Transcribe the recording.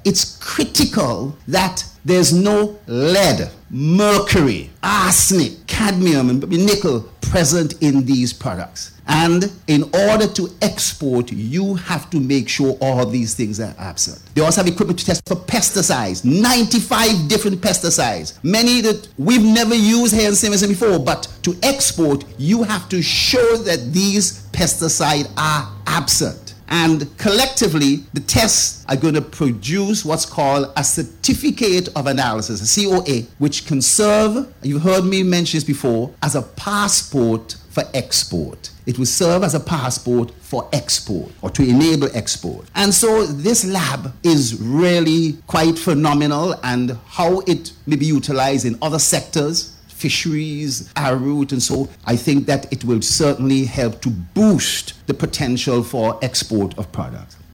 it's critical that there's no lead, mercury, arsenic, cadmium, and nickel present in these products. And in order to export, you have to make sure all of these things are absent. They also have equipment to test for pesticides, 95 different pesticides, many that we've never used here in Simonton before, but to export, you have to show that these pesticides are absent. And collectively, the tests are going to produce what's called a certificate of analysis, a COA, which can serve, you've heard me mention this before, as a passport for export. It will serve as a passport for export or to enable export. And so this lab is really quite phenomenal, and how it may be utilized in other sectors, fisheries, arrowroot, and so I think that it will certainly help to boost the potential for export of products.